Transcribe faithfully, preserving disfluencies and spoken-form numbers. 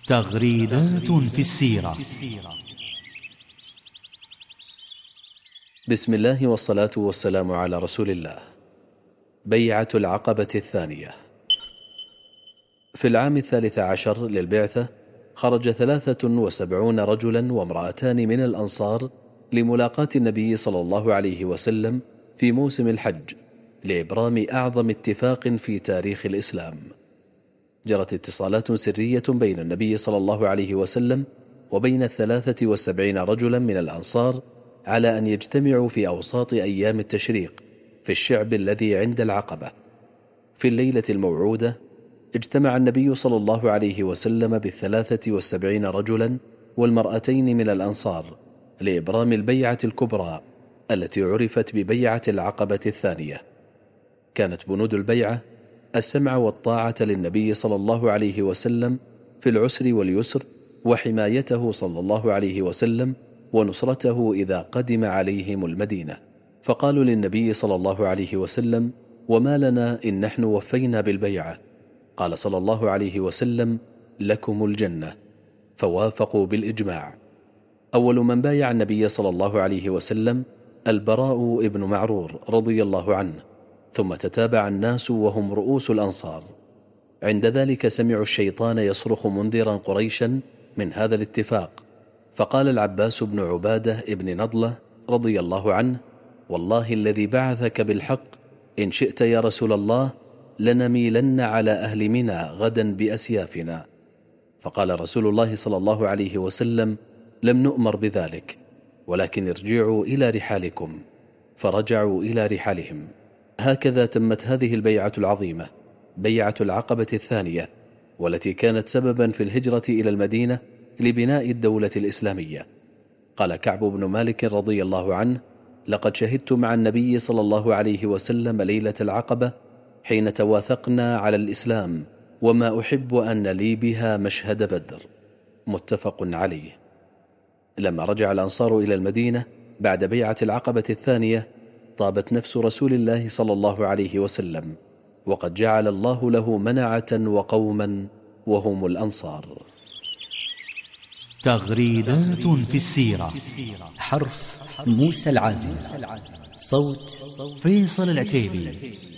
تغريدات في السيرة. بسم الله والصلاة والسلام على رسول الله. بيعة العقبة الثانية. في العام الثالث عشر للبعثة خرج ثلاثة وسبعون رجلا وامرأتان من الأنصار لملاقاة النبي صلى الله عليه وسلم في موسم الحج لإبرام أعظم اتفاق في تاريخ الإسلام. جرت اتصالات سرية بين النبي صلى الله عليه وسلم وبين الثلاثة والسبعين رجلا من الأنصار على أن يجتمعوا في أوساط أيام التشريق في الشعب الذي عند العقبة. في الليلة الموعودة اجتمع النبي صلى الله عليه وسلم بالثلاثة والسبعين رجلا والمرأتين من الأنصار لإبرام البيعة الكبرى التي عرفت ببيعة العقبة الثانية. كانت بنود البيعة السمع والطاعة للنبي صلى الله عليه وسلم في العسر واليسر، وحمايته صلى الله عليه وسلم ونصرته إذا قدم عليهم المدينة. فقالوا للنبي صلى الله عليه وسلم: وما لنا إن نحن وفينا بالبيعة؟ قال صلى الله عليه وسلم: لكم الجنة. فوافقوا بالإجماع. أول من بايع النبي صلى الله عليه وسلم البراء ابن معرور رضي الله عنه، ثم تتابع الناس وهم رؤوس الأنصار. عند ذلك سمعوا الشيطان يصرخ منذرا قريشا من هذا الاتفاق، فقال العباس بن عبادة ابن نضلة رضي الله عنه: والله الذي بعثك بالحق إن شئت يا رسول الله لنميلن على أهل منى غدا بأسيافنا. فقال رسول الله صلى الله عليه وسلم: لم نؤمر بذلك، ولكن ارجعوا إلى رحالكم. فرجعوا إلى رحالهم. هكذا تمت هذه البيعة العظيمة، بيعة العقبة الثانية، والتي كانت سببا في الهجرة إلى المدينة لبناء الدولة الإسلامية. قال كعب بن مالك رضي الله عنه: لقد شهدت مع النبي صلى الله عليه وسلم ليلة العقبة حين تواثقنا على الإسلام، وما أحب أن لي بها مشهد بدر. متفق عليه. لما رجع الأنصار إلى المدينة بعد بيعة العقبة الثانية طابت نفس رسول الله صلى الله عليه وسلم، وقد جعل الله له منعة وقوما وهم الأنصار. تغريدات في السيرة. حرف موسى العازم، صوت فيصل العتيبي.